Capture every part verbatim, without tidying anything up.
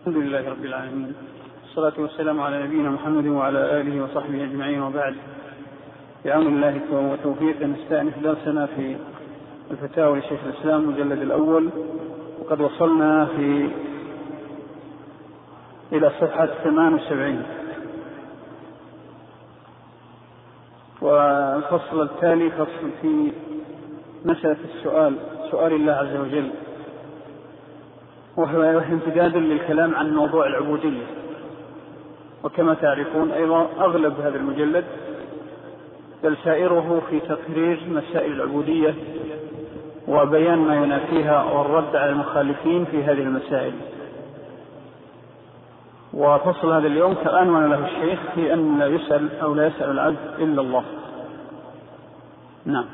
الحمد لله رب العالمين، والصلاة والسلام على نبينا محمد وعلى آله وصحبه أجمعين، وبعد. بعون الله وتوفيقه نستأنف درسنا في الفتاوى لشيخ الإسلام المجلد الأول، وقد وصلنا في إلى صفحة ثمان وسبعين، والفصل التالي فصل في مسألة السؤال، سؤال الله عز وجل، وهو امتداد للكلام عن موضوع العبودية. وكما تعرفون أيضا أغلب هذا المجلد بل سائره في تقرير مسائل العبودية وبيان ما ينافيها والرد على المخالفين في هذه المسائل. وفصل هذا اليوم كأنون له الشيخ في أن لا يسأل أو لا يسأل العبد إلا الله. نعم.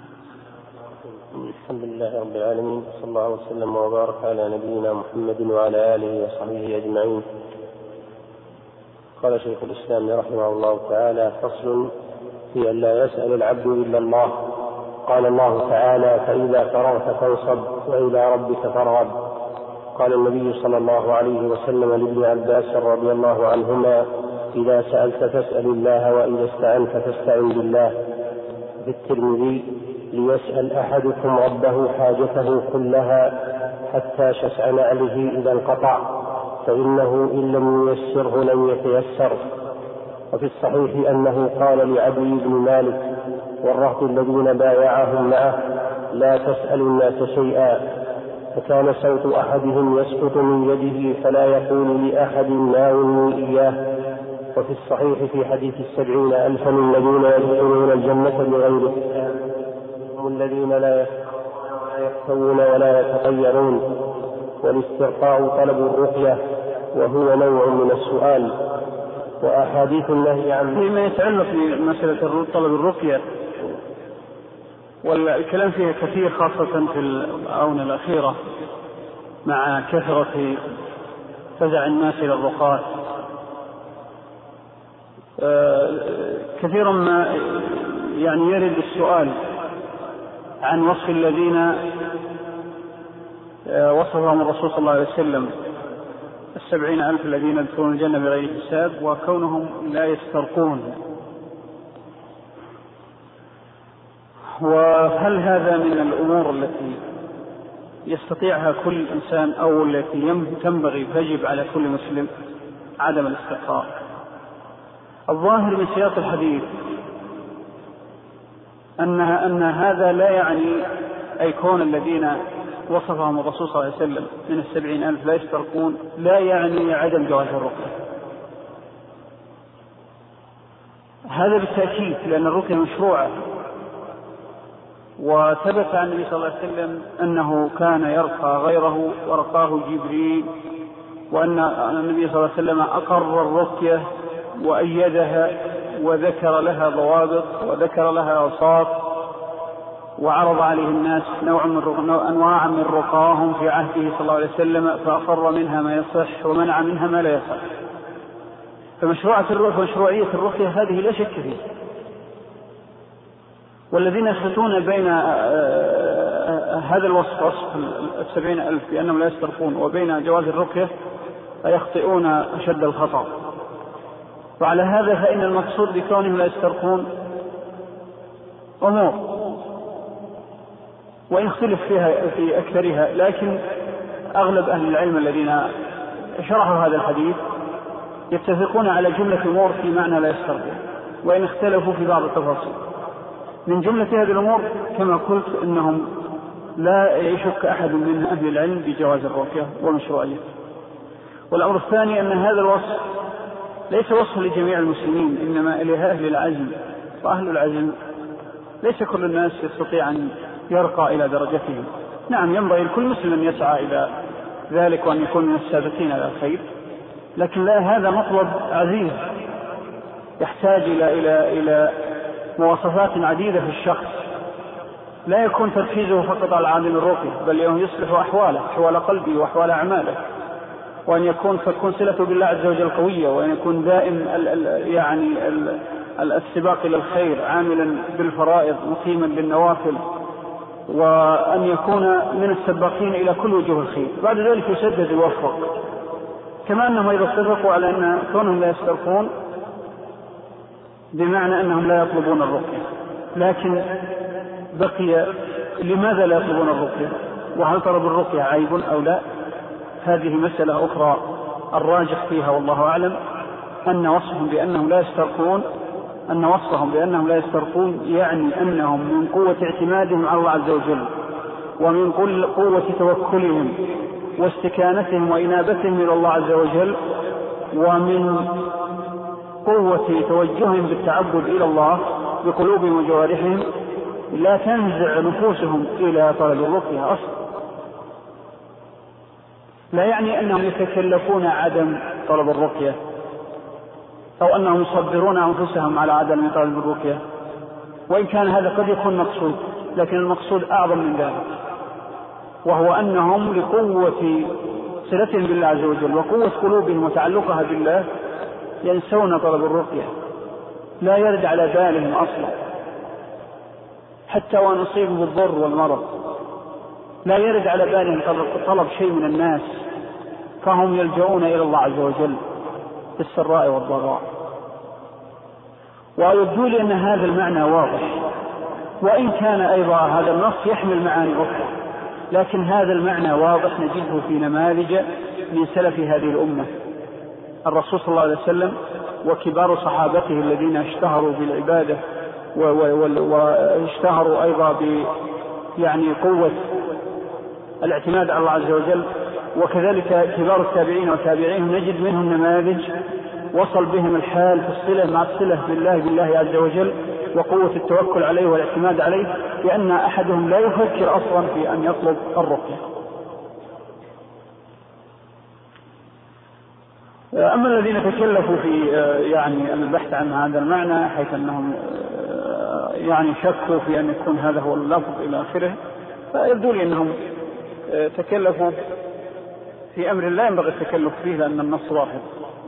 الحمد لله رب العالمين، صلى الله وسلم وبارك على نبينا محمد وعلى آله وصحبه أجمعين. قال شيخ الإسلام رحمه الله تعالى: فصل في أن لا يسأل العبد إلا الله. قال الله تعالى: فإذا فرغت فانصب وإلى ربك فارغب. قال النبي صلى الله عليه وسلم لابن عباس رضي الله عنهما: إذا سألت فاسأل الله، وإذا استعنت فاستعن بالله. في الترمذي: ليسأل أحدكم ربه حاجته كلها حتى شسع نعله إذا انقطع، فإنه إن لم ييسره لم يتيسر. وفي الصحيح أنه قال لعدي بن مالك والرهط الذين بايعهم معه: لا تسأل الناس شيئا. فكان صوت أحدهم يسقط من يده فلا يقول لأحد ناولني إياه. وفي الصحيح في حديث السبعين ألفا الذين يدخلون الجنة بغير حساب هم الذين لا يستوون ولا يتغيرون. والاسترقاء طلب الرقية، وهو نوع من السؤال. وأحاديث النهي عن فيما يتعلق بمسألة طلب الرقية والكلام فيها كثير، خاصة في الآونة الأخيرة مع كثرة فزع الناس إلى الرقاة. كثيرا ما يعني يرد السؤال عن وصف الذين وصفهم الرسول صلى الله عليه وسلم: السبعين ألف الذين يدخلون الجنة بغير حساب، وكونهم لا يسترقون. وهل هذا من الأمور التي يستطيعها كل إنسان، أو التي تنبغي تجب على كل مسلم عدم الاسترقاء؟ الظاهر من سياق الحديث أنها أن هذا لا يعني أي كون الذين وصفهم الرسول صلى الله عليه وسلم من السبعين ألف لا يسترقون لا يعني عدم جواز الرقية. هذا بالتأكيد، لأن الرقية مشروعة، وثبت عن النبي صلى الله عليه وسلم أنه كان يرقى غيره ورقاه جبريل، وأن النبي صلى الله عليه وسلم أقر الرقية وأيدها وذكر لها ضوابط وذكر لها أوصاف، وعرض عليه الناس نوع من أنواع من رقاهم في عهده صلى الله عليه وسلم، فأقر منها ما يصح ومنع منها ما لا يصح. فمشروعية الرقية هذه لا شك فيه. والذين يخلطون بين هذا الوصف، وصف السبعين ألف بأنهم لا يسترقون، وبين جواز الرقية فيخطئون أشد الخطأ. وعلى هذا فإن المقصود بكونهم لا يسترقون أمور وإن اختلف فيها في أكثرها، لكن أغلب أهل العلم الذين شرحوا هذا الحديث يتفقون على جملة أمور في معنى لا يسترقون، وإن اختلفوا في بعض التفاصيل. من جملة هذه الأمور كما قلت أنهم لا يشك أحد من أهل العلم بجواز الرقية ومشروعيته. والأمر الثاني أن هذا الوصف ليس وصف لجميع المسلمين، إنما لأهل العزم، وأهل العزم ليس كل الناس يستطيع أن يرقى إلى درجتهم. نعم، ينبغي لكل مسلم أن يسعى إلى ذلك وأن يكون من السابقين على الخير، لكن لا، هذا مطلب عزيز يحتاج إلى إلى إلى مواصفات عديدة في الشخص، لا يكون تركيزه فقط على عالم الرقية، بل يصلح أحواله، أحوال قلبه وأحوال أعماله، وأن يكون تكون صلته بالله عز وجل قوية، وأن يكون دائم ال ال يعني ال السباق إلى الخير، عاملا بالفرائض مقيما بالنوافل، وأن يكون من السباقين إلى كل وجوه الخير. بعد ذلك يسدد ويوفق. كما أنهم أيضا اتفقوا على أن كونهم لا يسترقون بمعنى أنهم لا يطلبون الرقية، لكن بقي لماذا لا يطلبون الرقية؟ وهل طلب الرقية عيب أو لا؟ هذه مسألة أخرى الراجح فيها والله أعلم أن وصفهم بأنهم لا يسترقون أن وصفهم بأنهم لا يسترقون يعني أنهم من قوة اعتمادهم على الله عز وجل ومن قوة توكلهم واستكانتهم وإنابتهم إلى الله عز وجل ومن قوة توجههم بالتعبد إلى الله بقلوبهم وجوارحهم لا تنزع نفوسهم إلى طلب الرقية أصلا. لا يعني أنهم يتكلفون عدم طلب الرقية أو أنهم يصبرون أنفسهم على عدم طلب الرقية، وإن كان هذا قد يكون مقصود، لكن المقصود أعظم من ذلك، وهو أنهم لقوة صلتهم بالله عز وجل وقوة قلوبهم وتعلقها بالله ينسون طلب الرقية، لا يرد على بالهم أصلا حتى وأن يصيبهم الضر والمرض، لا يرد على بالهم طلب شيء من الناس، فهم يلجؤون إلى الله عز وجل في السراء والضراء. ويبدو لي أن هذا المعنى واضح، وإن كان أيضا هذا النص يحمل معاني أخرى، لكن هذا المعنى واضح نجده في نماذج من سلف هذه الأمة، الرسول صلى الله عليه وسلم وكبار صحابته الذين اشتهروا بالعبادة واشتهروا أيضا ب يعني قوة الاعتماد على الله عز وجل، وكذلك كبار التابعين وتابعيهم نجد منهم نماذج وصل بهم الحال في الصلة مع الصلة بالله بالله عز وجل وقوة التوكل عليه والاعتماد عليه، لأن أحدهم لا يفكر أصلا في أن يطلب الرقية. أما الذين تكلفوا في يعني البحث عن هذا المعنى حيث أنهم يعني شكوا في أن يكون هذا هو اللفظ إلى آخره، فيبدو لي أنهم تكلفوا في أمر لا ينبغي التكلف فيه لأن النص واحد.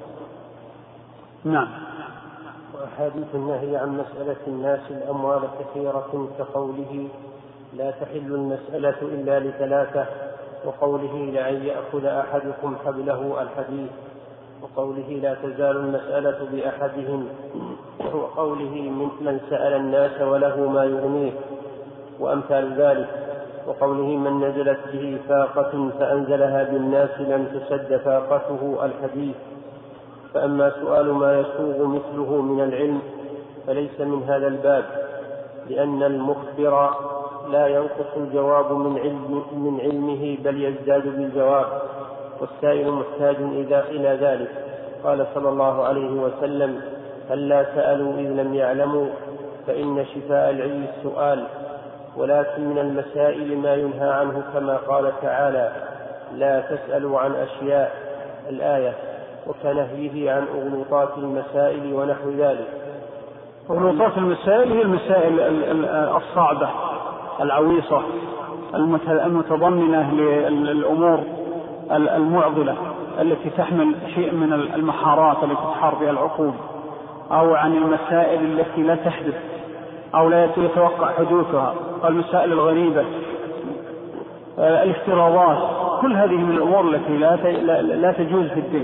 نعم. وأحاديث النهي عن مسألة الناس الأموال كثيرة كقوله لا تحل المسألة إلا لثلاثة، وقوله لأن يأخذ أحدكم حبله الحديث، وقوله لا تزال المسألة بأحدهم، وقوله من سأل الناس وله ما يغنيه وأمثال ذلك، وقوله من نزلت به فاقة فأنزلها بالناس لم تسد فاقته الحديث. فأما سؤال ما يسوغ مثله من العلم فليس من هذا الباب، لأن المخبر لا ينقص الجواب من, علم من علمه بل يزداد بالجواب، والسائل محتاج إلى ذلك. قال صلى الله عليه وسلم هلا سألوا إذ لم يعلموا، فإن شفاء العلم السؤال، ولكن من المسائل ما ينهى عنه كما قال تعالى لا تسألوا عن أشياء الآية، وكنهيه عن أغلوطات المسائل ونحو ذلك. أغلوطات المسائل هي المسائل الصعبة العويصة المتضمنة للأمور المعضلة التي تحمل شيء من المحارات التي تحار بها العقول، أو عن المسائل التي لا تحدث أو لا يتوقع حدوثها، المسائل الغريبة، الافتراضات، كل هذه من الأمور التي لا لا تجوز في الدين.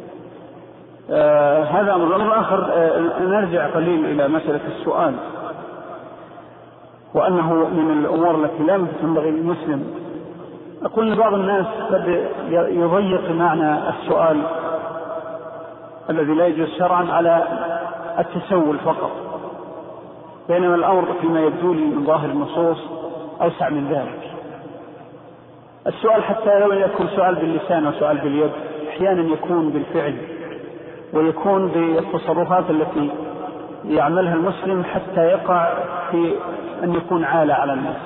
آه هذا أمر. الأمر آخر، آه نرجع قليل إلى مسألة السؤال، وأنه من الأمور التي لا تنبغي للمسلم. أقول لبعض الناس قد يضيق معنى السؤال الذي لا يجوز شرعا على التسول فقط، بينما الأمر فيما يبدو لي من ظاهر النصوص أوسع من ذلك. السؤال حتى لو يكون سؤال باللسان وسؤال باليد، أحيانا يكون بالفعل ويكون بالتصرفات التي يعملها المسلم حتى يقع في أن يكون عالة على الناس.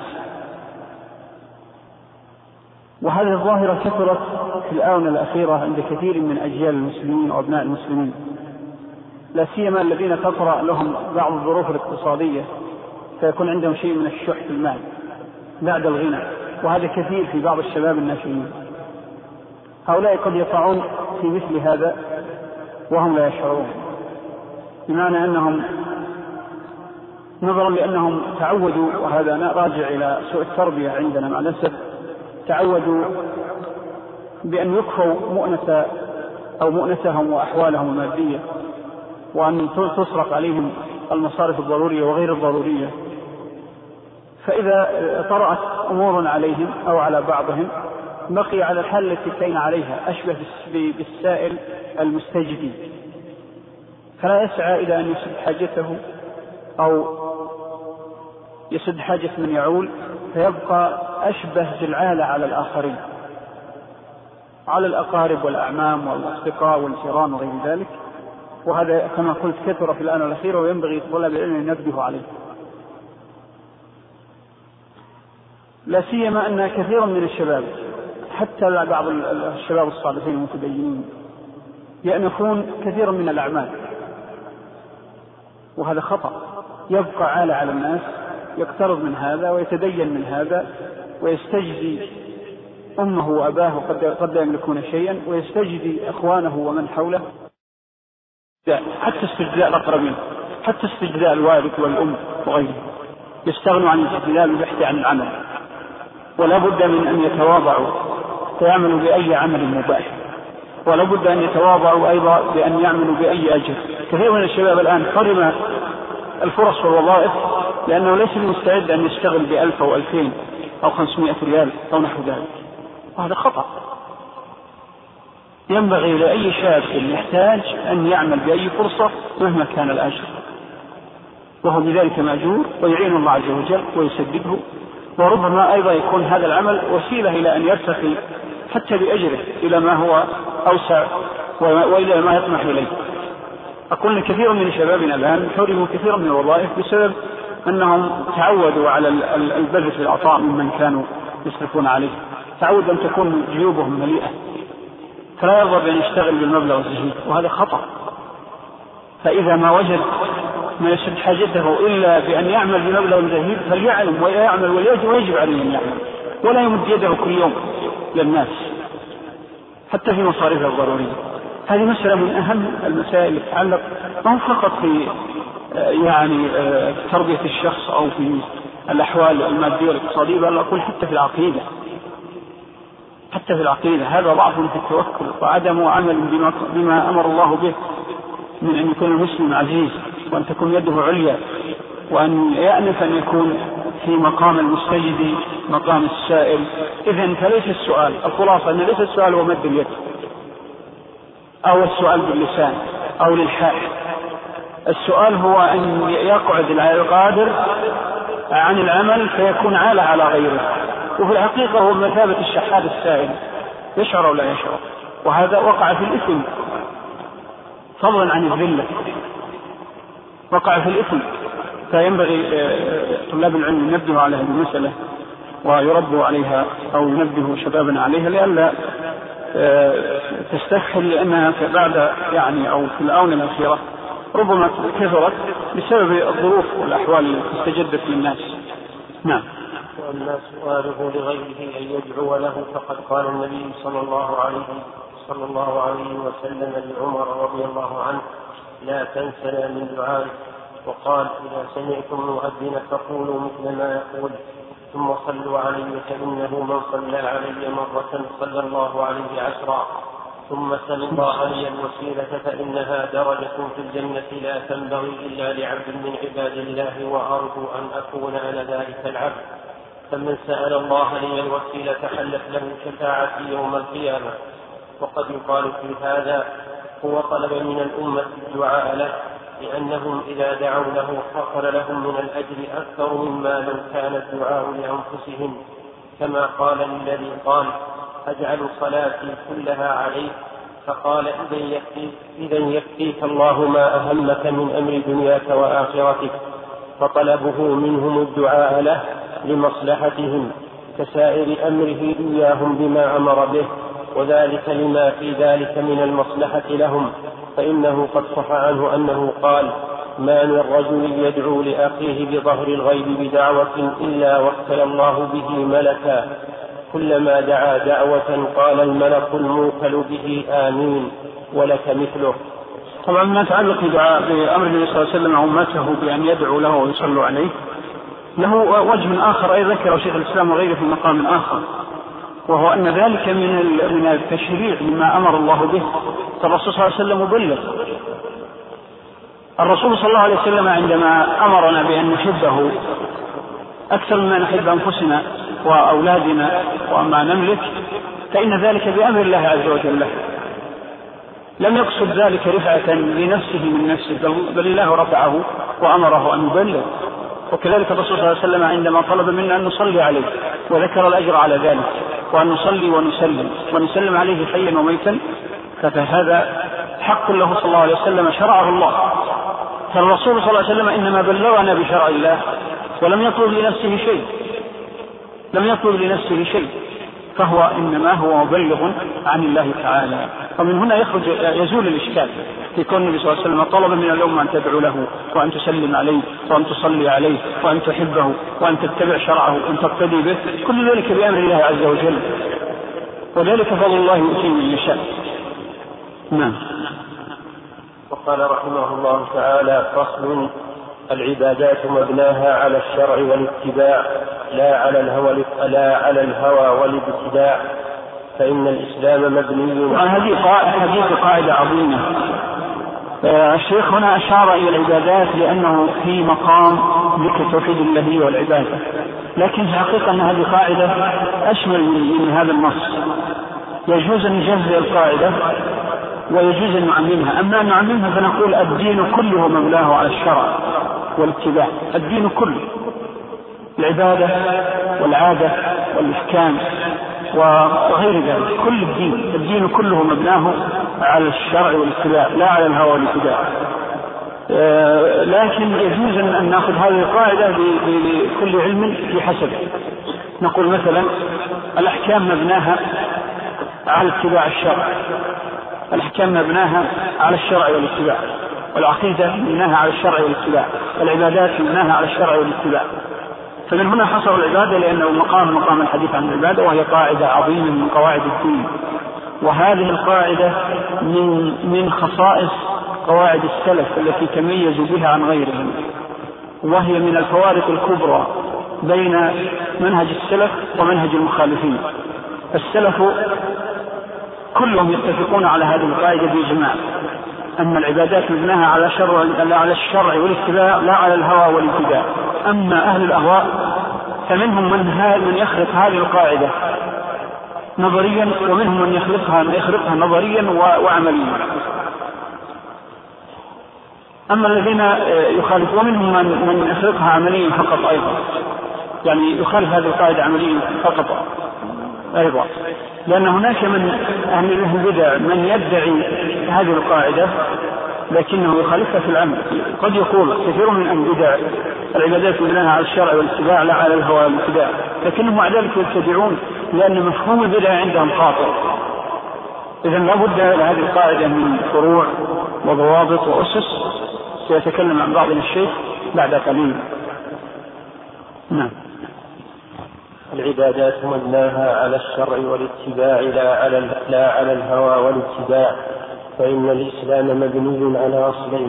وهذه الظاهرة كثرت في الآونة الأخيرة عند كثير من أجيال المسلمين وأبناء المسلمين، لا سيما الذين تطرأ لهم بعض الظروف الاقتصادية فيكون عندهم شيء من الشح في المال بعد الغنى، وهذا كثير في بعض الشباب الناشئين. هؤلاء قد يقعون في مثل هذا وهم لا يشعرون، بمعنى أنهم نظرا لأنهم تعودوا، وهذا راجع إلى سوء التربية عندنا مع الأسف، تعودوا بأن يكفوا مؤنة أو مؤنتهم وأحوالهم المادية، وأن تصرف عليهم المصارف الضرورية وغير الضرورية. فإذا طرأت أمور عليهم أو على بعضهم بقي على الحال التي كان عليها، أشبه بالسائل المستجدي، فلا يسعى إلى أن يسد حاجته أو يسد حاجة من يعول، فيبقى أشبه جلعالة على الآخرين، على الأقارب والأعمام والأصدقاء والجيران وغير ذلك. وهذا كما قلت كثر في الآن الأخير، وينبغي طلاب العلم أن ينبهوا عليه، لا سيما أن كثيرا من الشباب حتى بعض الشباب الصالحين المتدينين يأنفون كثيرا من الأعمال، وهذا خطأ. يبقى عالة على الناس، يقترض من هذا ويتدين من هذا ويستجدي أمه وأباه قد لا يملكون شيئا، ويستجدي أخوانه ومن حوله، حتى استجداء الأقربين، حتى استجداء الوالد والأم وغيره، يستغنوا عن الاستجداء بالبحث عن العمل. ولا بد من أن يتواضعوا فيعملوا بأي عمل مباح، ولا بد أن يتواضعوا أيضا بأن يعملوا بأي أجر. كثير من الشباب الآن حرم الفرص والوظائف لأنه ليس مستعد أن يشتغل بألف أو ألفين أو خمسمائة ريال أو نحو ذلك، وهذا خطأ. ينبغي لأي شاب يحتاج أن يعمل بأي فرصة مهما كان الأجر، وهو بذلك مأجور ويعين الله عز وجل ويسدده. وربما أيضا يكون هذا العمل وسيلة إلى أن يرتقي حتى بأجره إلى ما هو أوسع وإلى ما يطمح إليه. أقول لك كثير من شبابنا الآن حرموا كثيرا من الوظائف بسبب أنهم تعودوا على البذل في العطاء ممن كانوا يصرفون عليه، تعودوا أن تكون جيوبهم مليئة، فلا يرضى بأن يشتغل بالمبلغ الزهيد، وهذا خطأ. فإذا ما وجد ما يسد حاجته إلا بأن يعمل بمبلغ زهيد فليعلم ويعمل ويجب عليه أن يعمل، ولا يمد يده كل يوم للناس حتى في مصاريفه الضرورية. هذه مسألة من أهم المسائل اللي تتعلق ما فقط في يعني تربية الشخص أو في الأحوال المادية والاقتصادية، بل أقول حتى في العقيدة، حتى في العقيدة هذا ضعف في التوكل وعدم عمل بما, بما أمر الله به من أن يكون المسلم عزيز، وأن تكون يده عليا، وأن يأنف أن يكون في مقام المستجد مقام السائل. إذن فليس السؤال، الخلاصة أن ليس السؤال هو مد اليد أو السؤال باللسان أو للحاح. السؤال هو أن يقعد القادر عن العمل فيكون عالة على غيره، وفي الحقيقة هو مثابة الشحاذ السائل، يشعر أو لا يشعر، وهذا وقع في الإثم فضلا عن الذلة، وقع في الإثم. فينبغي طلاب العلم ينبهوا على هذه المسألة ويربوا عليها أو ينبهوا شبابنا عليها لئلا تستفحل، لأنها بعد يعني أو في الآونة الأخيرة ربما كثرت بسبب الظروف والأحوال التي استجدت للناس. نعم. وأما سؤاله لغيره أن يدعو له فقد قال النبي صلى الله عليه صلى الله عليه وسلم لعمر رضي الله عنه: لا تنسنا من دعائك. وقال: إذا سمعتم المؤذن فقولوا مثل ما يقول، ثم صلوا علي فإنه من صلى علي مرة صلى الله عليه عشرا، ثم سل الله لي الوسيلة فإنها درجة في الجنة لا تنبغي إلا لعبد من عباد الله، وأرجو أن أكون أنا ذلك العبد. فمن سأل الله لي الوسيلة حلت له شفاعتي يوم القيامة. وقد يقال في هذا: هو طلب من الأمة الدعاء له، لأنهم إذا دعوا له حصل لهم من الأجر أكثر مما لو كان الدعاء لأنفسهم، كما قال للذي قال: أجعل صلاتي كلها عليك، فقال: إذن يكفيك, إذن يكفيك الله ما أهمك من أمر دنياك وآخرتك. فطلبه منهم الدعاء له لمصلحتهم كسائر أمره إياهم بما أمر به، وذلك لما في ذلك من المصلحة لهم. فإنه قد صح عنه أنه قال: ما من رجل يدعو لأخيه بظهر الغيب بدعوة إلا وكل الله به ملكا، كلما دعا دعوة قال الملك الموكل به آمين ولك مثله. طبعا ما تعلق بدعاء بأمر النبي صلى الله عليه وسلم أمته بأن يدعو له ويصلوا عليه له وجه آخر أيضا ذكره شيخ الإسلام وغيره في مقام آخر، وهو أن ذلك من التشريع لما أمر الله به. فالرسول صلى الله عليه وسلم مبلغ. الرسول صلى الله عليه وسلم عندما أمرنا بأن نحبه أكثر مما نحب أنفسنا وأولادنا وما نملك، فإن ذلك بأمر الله عز وجل له، لم يقصد ذلك رفعة لنفسه من نفسه، بل الله رفعه وأمره أن يبلغ. وكذلك الرسول صلى الله عليه وسلم عندما طلب منا أن نصلي عليه وذكر الأجر على ذلك، وأن نصلي ونسلم ونسلم عليه حيا وميتا، فهذا حق له صلى الله عليه وسلم شرعه الله. فالرسول صلى الله عليه وسلم إنما بلغنا بشرع الله، ولم يطلب لنفسه شيء، لم يطلب لنفسه شيء، فهو إنما هو مبلغ عن الله تعالى. ومن هنا يخرج يزول الإشكال في كون النبي صلى الله عليه وسلم طلب من الأمة أن تدعو له وأن تسلم عليه وأن تصلي عليه وأن تحبه وأن تتبع شرعه وأن تقتدي به، كل ذلك بأمر الله عز وجل، وذلك فضل الله يؤتيه من يشاء. نعم. وقال رحمه الله تعالى: فصل: العبادات مبناها على الشرع والاتباع لا على الهوى لا على الهوى والابتداع، فإن الإسلام مبني. هذه قاعدة عظيمة. الشيخ هنا أشار إلى العبادات لأنه في مقام ذكر توحيد الله والعبادة، لكن في حقيقة أن هذه قاعدة أشمل من هذا النص. يجوز أن نجزئ القاعدة ويجوز أن نعممها. أما أن نعممها فنقول الدين كله مبناه على الشرع والاتباع، الدين كله، العبادة والعادة والإحكام وغير ذلك، كل الدين الدين كله مبناه على الشرع والاتباع لا على الهوى والاتباع. آه لكن يجوز أن نأخذ هذه القاعدة لكل علم بحسبه. نقول مثلا الأحكام مبناها على اتباع الشرع، الأحكام مبناها على الشرع والاتباع، والعقيدة مبناها على الشرع والاتباع، والعبادات مبناها على الشرع والاتباع. فمن هنا حصر العبادة لأنه مقام مقام الحديث عن العبادة، وهي قاعدة عظيمة من قواعد الدين. وهذه القاعدة من من خصائص قواعد السلف التي تميزوا بها عن غيرهم، وهي من الفوارق الكبرى بين منهج السلف ومنهج المخالفين. السلف كلهم يتفقون على هذه القاعدة بإجماع، أن العبادات مبناها على الشرع على الشرع والاتباع لا على الهوى والاتباع. أما أهل الأهواء فمنهم من من يخلق هذه القاعدة نظريا، ومنهم من يخلقها يخلقها نظريا وعمليا. أما الذين يخالفون ومنهم من من يخلقها عمليا فقط أيضا، يعني يخالف هذه القاعدة عمليا فقط أيضا، لأن هناك من أهل البدع من يدعي هذه القاعدة لكنه يخالفها في العمل. قد يقول كثير من البدع العبادات مبناها على الشرع والاتباع لا على الهوى والاتباع، لكنهم مع ذلك يبتدعون لأن مفهوم البدع عندهم خاطئ. إذن لا بد لهذه القاعدة من فروع وضوابط وأسس، سيتكلم عن بعض الشيخ بعد قليل. نعم. العبادات مبناها على الشرع والاتباع لا على لا على الهوى والاتباع، فإن الإسلام مبني على أصلين: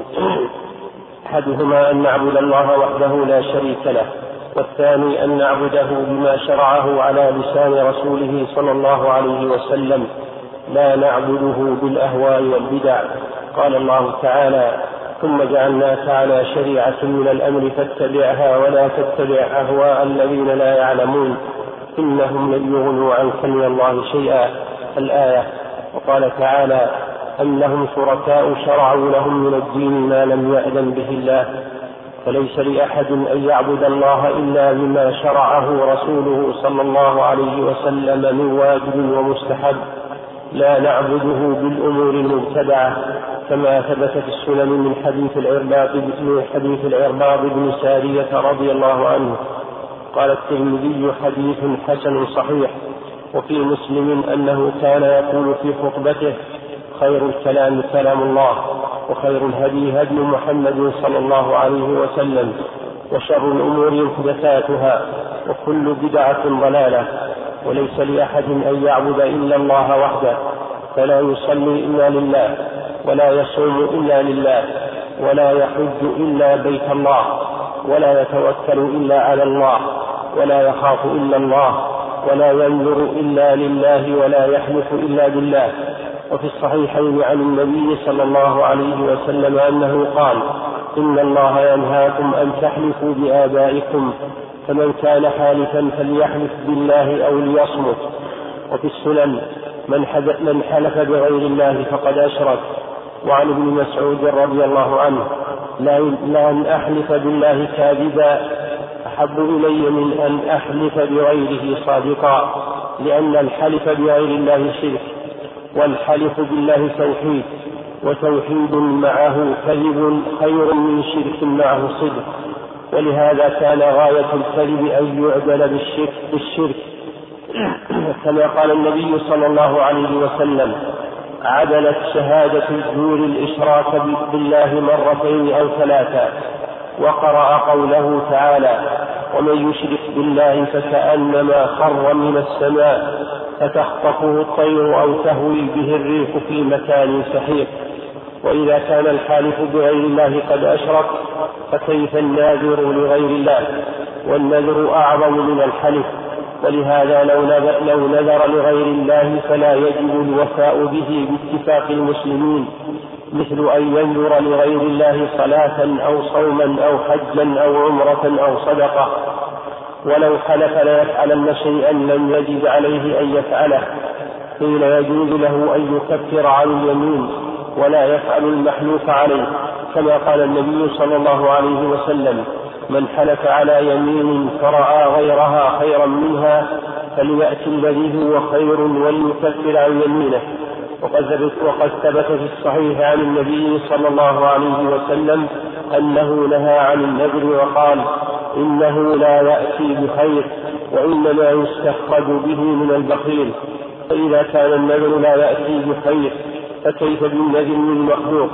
أحدهما أن نعبد الله وحده لا شريك له، والثاني أن نعبده بما شرعه على لسان رسوله صلى الله عليه وسلم، لا نعبده بالأهواء والبدع. قال الله تعالى: ثم جعلناك على شريعة من الأمر فاتبعها ولا تتبع أهواء الذين لا يعلمون إنهم لن يغنوا عنك من الله شيئا. الآية. وقال تعالى: أم لهم شركاء شرعوا لهم من الدين ما لم يأذن به الله. فليس لأحد أن يعبد الله إلا بما شرعه رسوله صلى الله عليه وسلم من واجب ومستحب، لا نعبده بالأمور المبتدعة، كما ثبت في السنن من حديث العرباض من حديث العرباض بن سارية رضي الله عنه. قال الترمذي: حديث حسن صحيح. وفي مسلم أنه كان يقول في خطبته: خير الكلام كلام الله، وخير الهدي هدي محمد صلى الله عليه وسلم، وشر الأمور محدثاتها، وكل بدعة ضلالة. وليس لأحد أن يعبد إلا الله وحده، فلا يصلي إلا لله، ولا يصوم إلا لله، ولا يحج إلا بيت الله، ولا يتوكل إلا على الله، ولا يخاف إلا الله، ولا ينظر إلا لله ولا يحلف إلا بالله. وفي الصحيحين عن النبي صلى الله عليه وسلم أنه قال: إن الله ينهاكم أن تحلفوا بآبائكم، فمن كان حالفا فليحلف بالله أو ليصمت. وفي السنن: من حلف بغير الله فقد أشرك. وعن ابن مسعود رضي الله عنه: لأن أحلف بالله كاذبا أحب إلي من أن أحلف بغيره صادقا، لأن الحلف بغير الله شرك، والحلف بالله توحيد، وتوحيد معه كذب خير من شرك معه صدق. ولهذا كان غاية الكذب أن يعدل بالشرك, بالشرك كما قال النبي صلى الله عليه وسلم: عدلت شهادة الزور الإشراك بالله مرتين أو ثلاثا. وقرأ قوله تعالى: ومن يشرك بالله فكأنما خر من السماء فتخطفه الطير أو تهوي به الريح في مكان سحيق. وإذا كان الحالف بغير الله قد أشرك فكيف الناذر لغير الله؟ والنذر أعظم من الحلف. ولهذا لو نذر لغير الله فلا يجب الوفاء به باتفاق المسلمين، مثل أن ينذر لغير الله صلاة أو صوما أو حجا أو عمرة أو صدقة. ولو حلف ليفعلن شيئا لم يجب عليه أن يفعله، قيل يجوز له أن يكفر عن اليمين ولا يفعل المحلوف عليه، كما قال النبي صلى الله عليه وسلم: من حلف على يمين فرأى غيرها خيرا منها فليأتي الذي هو خير وليكفر عن يمينه. وقد ثبت في الصحيح عن النبي صلى الله عليه وسلم أنه نهى عن النذر وقال: إنه لا يأتي بخير وإنما يستخرج به من البخيل. فإذا كان النذر لا يأتي بخير فكيف بالنذر من المخلوق؟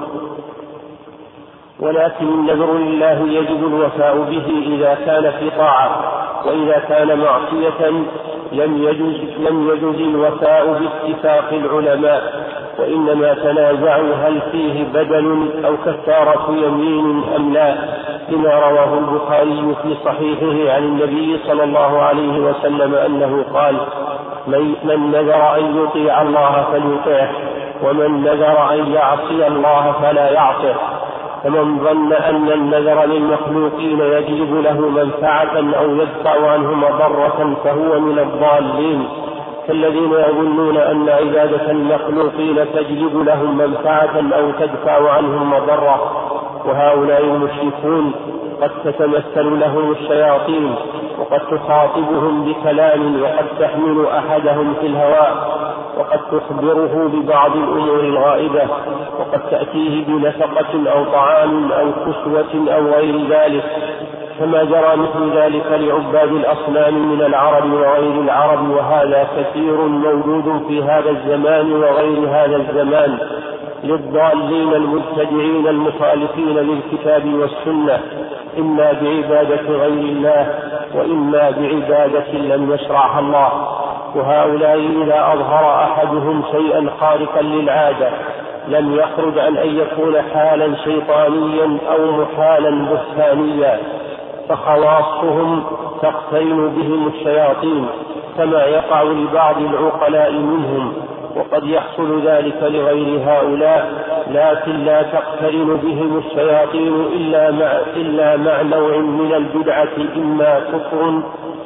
ولكن النذر لله يجب الوفاء به إذا كان في طاعة، وإذا كان معصية لم يجوز, لم يجوز الوفاء باتفاق العلماء، وإنما تنازعوا هل فيه بدل أو كفارة يمين أم لا، لما رواه البخاري في صحيحه عن النبي صلى الله عليه وسلم أنه قال: من نذر أن يطيع الله فليطيعه، ومن نذر أن يعصي الله فلا يعصه. فمن ظن أن النذر للمخلوقين يجلب له منفعة أو يدفع عنه مضرة فهو من الضالين، كالذين يظنون أن عبادة المخلوقين تجلب لهم منفعة أو تدفع عنهم مضرة. وهؤلاء المشركون قد تتمثل لهم الشياطين، وقد تخاطبهم بكلام، وقد تحمل أحدهم في الهواء، وقد تخبره ببعض الأمور الغائبة، وقد تأتيه بنفقة أو طعام أو كسوة أو غير ذلك، كما جرى مثل ذلك لعباد الأصنام من العرب وغير العرب. وهذا كثير موجود في هذا الزمان وغير هذا الزمان للضالين المبتدعين المخالفين للكتاب والسنة، إما بعبادة غير الله وإما بعبادة لم يشرعها الله. وهؤلاء إذا أظهر أحدهم شيئا خارقا للعادة لم يخرج عن أن يكون حالا شيطانيا أو محالا بهتانيا، فخواصهم تقترن بهم الشياطين كما يقع لبعض العقلاء منهم، وقد يحصل ذلك لغير هؤلاء، لكن لا تقترن بهم الشياطين إلا مع, إلا مع نوع من البدعة، إما كفر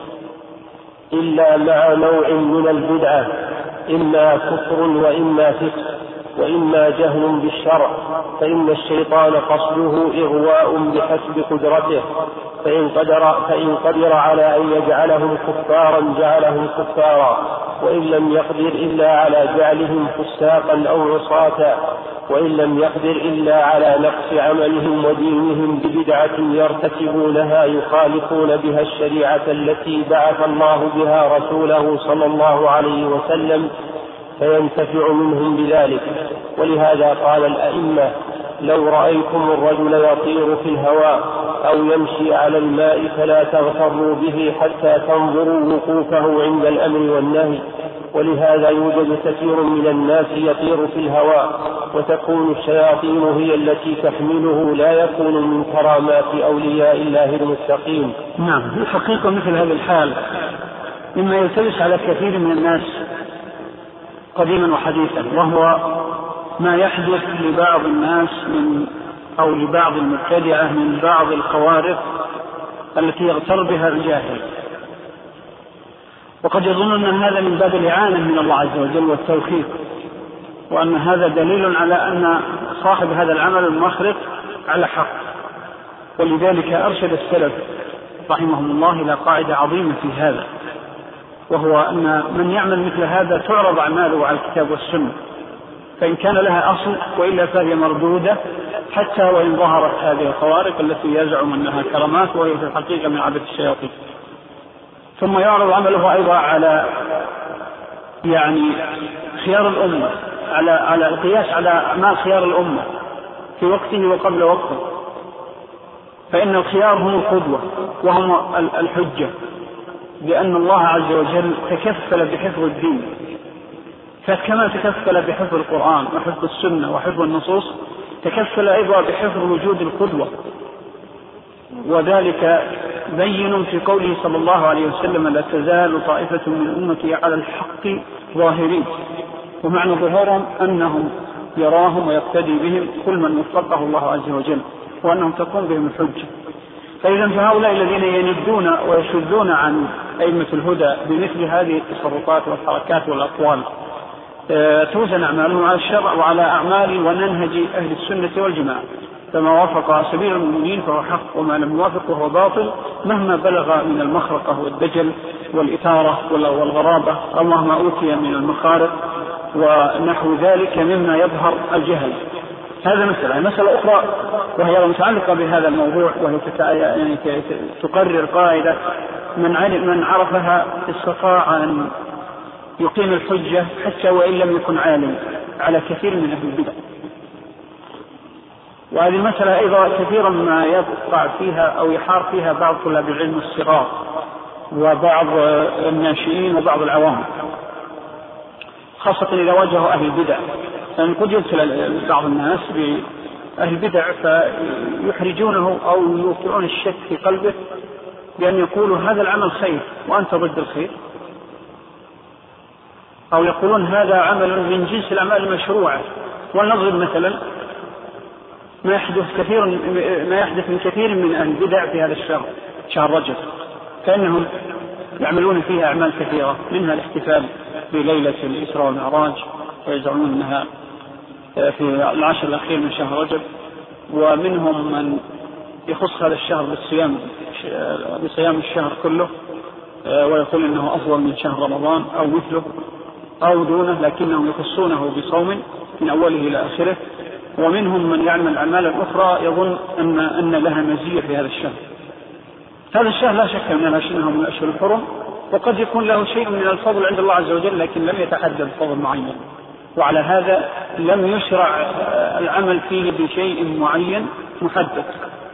إلا مع نوع من البدعة إما كفر وإما فسق وإما جهل بالشرع، فإن الشيطان قصده إغواء بحسب قدرته، فإن قدر, فإن قدر على أن يجعلهم كفارا جعلهم كفارا، وإن لم يقدر إلا على جعلهم فساقا أو عصاة، وإن لم يقدر إلا على نقص عملهم ودينهم ببدعة يرتكبونها يخالفون بها الشريعة التي بعث الله بها رسوله صلى الله عليه وسلم، فينتفع منهم بذلك. ولهذا قال الأئمة: لو رأيتم الرجل يطير في الهواء أو يمشي على الماء فلا تغتروا به حتى تنظروا وقوفه عند الأمر والنهي. ولهذا يوجد كثير من الناس يطير في الهواء وتكون الشياطين هي التي تحمله، لا يكون من كرامات أولياء الله المتقين. نعم، الحقيقة مثل هذا الحال مما يلتبس على كثير من الناس قديما وحديثا، وهو ما يحدث لبعض الناس من أو لبعض المبتدعة من بعض الخوارق التي يغتر بها الجاهل، وقد يظن أن هذا من باب الإعانة من الله عز وجل والتوفيق، وأن هذا دليل على أن صاحب هذا العمل المخرق على حق. ولذلك أرشد السلف رحمهم الله إلى قاعدة عظيمة في هذا، وهو أن من يعمل مثل هذا تعرض أعماله على الكتاب والسنة، فإن كان لها أصل وإلا فهي مردودة، حتى وإن ظهرت هذه الخوارق التي يزعم أنها كرامات وهي في الحقيقة من عبث الشياطين. ثم يعرض عمله أيضا على يعني خيار الأمة، على على القياس على أعمال خيار الأمة في وقته وقبل وقته، فإن الخيار هم القدوة وهم الحجة، لأن الله عز وجل تكفل بحفظ الدين، فكما تكفل بحفظ القرآن وحفظ السنة وحفظ النصوص تكفل أيضا بحفظ وجود القدوة، وذلك بين في قوله صلى الله عليه وسلم: لا تزال طائفة من أمتي على الحق ظاهرين. ومعنى ظهورهم أنهم يراهم ويقتدي بهم كل من وفقه الله عز وجل، وأنهم تقوم بهم الحجة. فإذا فهؤلاء الذين يندون ويشذون عن أئمة الهدى بمثل هذه التصرفات والحركات والأقوال توزن أعمالهم على الشرع وعلى أعمال وننهج أهل السنة والجماعة، فما وافق سبيل المؤمنين فهو حق، وما لم يوافق فهو باطل، مهما بلغ من المخرقة والدجل والإثارة والغرابة أو مهما أوتي من المخارق ونحو ذلك مما يظهر الجهل. هذا مسألة. مسألة أخرى وهي متعلقة بهذا الموضوع، وهي يعني تقرر قاعدة: من من عرفها استطاع أن يقيم الحجة حتى وإن لم يكن عالم على كثير من أهل البدع. وهذه المسألة أيضا كثيرا ما يقع فيها أو يحار فيها بعض طلاب العلم الصغار وبعض الناشئين وبعض العوام، خاصة إذا واجهوا أهل البدع. يعني قد يبتلى بعض الناس بأهل البدع فيحرجونه أو يوقعون الشك في قلبه بأن يقولوا هذا العمل خير وأنت ضد الخير، أو يقولون هذا عمل من جنس الأعمال المشروعة. ولنضرب مثلا ما يحدث كثير ما يحدث من كثير من أهل البدع في هذا الشهر، شهر رجب، كأنهم يعملون فيها أعمال كثيرة، منها الاحتفال بليلة الإسراء والمعراج، ويزعمون أنها في العشر الأخير من شهر رجب، ومنهم من يخص هذا الشهر بالصيام بصيام الشهر كله، ويقول إنه أفضل من شهر رمضان أو مثله أو دونه، لكنهم يخصونه بصوم من أوله إلى آخره. ومنهم من يعمل أعمالا أخرى يظن أن أن لها مزية في هذا الشهر. هذا الشهر لا شك أنه من الأشهر الحرم، وقد يكون له شيء من الفضل عند الله عز وجل، لكن لم يتحدد فضل معين، وعلى هذا لم يشرع العمل فيه بشيء معين محدد.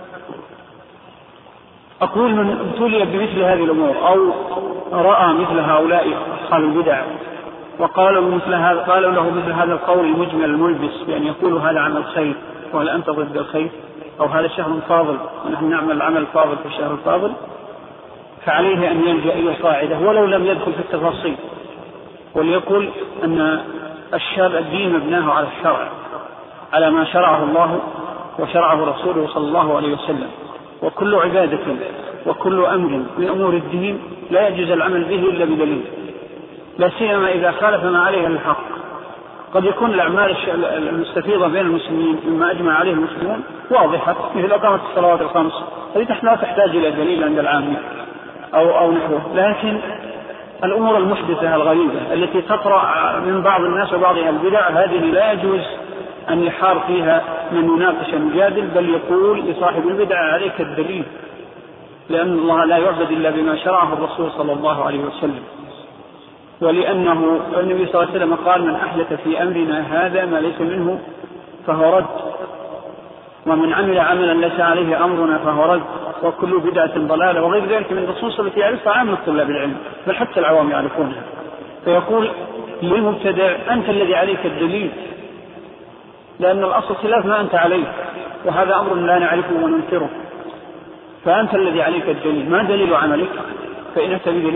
أقول من ابتلي بمثل هذه الأمور أو رأى مثل هؤلاء أصحاب البدع وقالوا مثل هذا، قالوا له مثل هذا القول المجمل الملبس بأن يقولوا هذا عمل خير وهل أنت ضد الخير، أو هذا شهر فاضل ونحن نعمل العمل الفاضل في الشهر الفاضل، فعليه أن يلجأ إلى قاعدة ولو لم يدخل في التفاصيل، وليقول أن الشرع الدين مبناه على الشرع، على ما شرعه الله وشرعه رسوله صلى الله عليه وسلم، وكل عبادة وكل أمر من أمور الدين لا يجوز العمل به إلا بدليل، لا سيما إذا خالف ما عليه الحق. قد يكون الأعمال المستفيضة بين المسلمين مما أجمع عليه المسلمون واضحة، مثل إقامة الصلوات الخمس، هذه لا تحتاج إلى دليل عند العامة أو أو نحوه. لكن الأمور المحدثة الغريبة التي تطرأ من بعض الناس وبعض البدع، هذه لا يجوز أن يحار فيها من يناقش المجادل، بل يقول لصاحب البدع عليك الدليل، لأن الله لا يعبد إلا بما شرعه الرسول صلى الله عليه وسلم، ولأنه النبي صلى الله عليه وسلم قال: من أحدث في أمرنا هذا ما ليس منه فهو رد، ومن عمل عملا ليس عليه أمرنا فهو رد، وكل بدعة ضلالة، وغير ذلك من النصوص التي يعرفها عامة طلاب العلم، بل حتى العوام يعرفونها. فيقول للمبتدع: أنت الذي عليك الدليل، لأن الأصل خلاف ما أنت عليه، وهذا أمر لا نعرفه وننكره، فأنت الذي عليك الدليل. ما دليل عملك؟ فإن أتى بدليل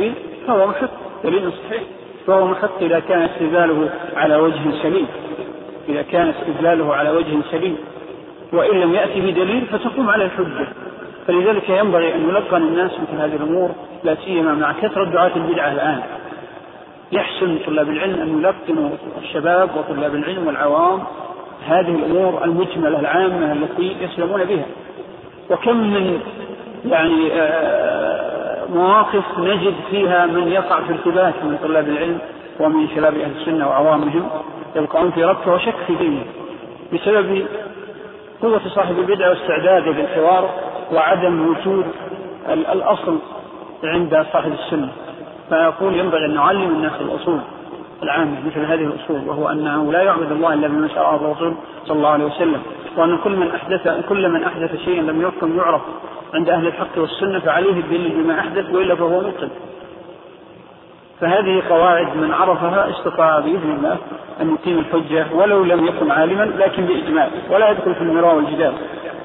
فهو محق دليل صحيح، فهو محق إذا كان استدلاله على وجه سليم، إذا كان استدلاله على وجه سليم، وإن لم يأتي بدليل فتقوم على الحجة. فلذلك ينبغي أن يلقن الناس مثل هذه الأمور، لا سيما مع كثرة دعاة البدعة الآن. يحسن طلاب العلم أن يلقنوا الشباب وطلاب العلم والعوام هذه الأمور المجملة العامة التي يسلمون بها. وكم من يعني مواقف نجد فيها من يقع في ارتباك من طلاب العلم ومن شباب أهل السنة وعوامهم، يبقون في ربكة وشك في دينه بسبب قوة صاحب البدعة واستعداده بالحوار وعدم وجود الأصل عند صاحب السنة. فيقول ينبغي أن نعلم الناس الأصول العامة مثل هذه الأصول، وهو أنه لا يعبد الله إلا بما شرعه الرسول صلى الله عليه وسلم، وأن كل من أحدث كل من أحدث شيئا لم يكن يعرف عند أهل الحق والسنة فعليه الدليل بما أحدث، وإلا فهو مبتدع. فهذه قواعد من عرفها استطاع بإذن الله أن يقيم الحجة ولو لم يكن عالما، لكن بإجماع، ولا يدخل في المراء والجدال،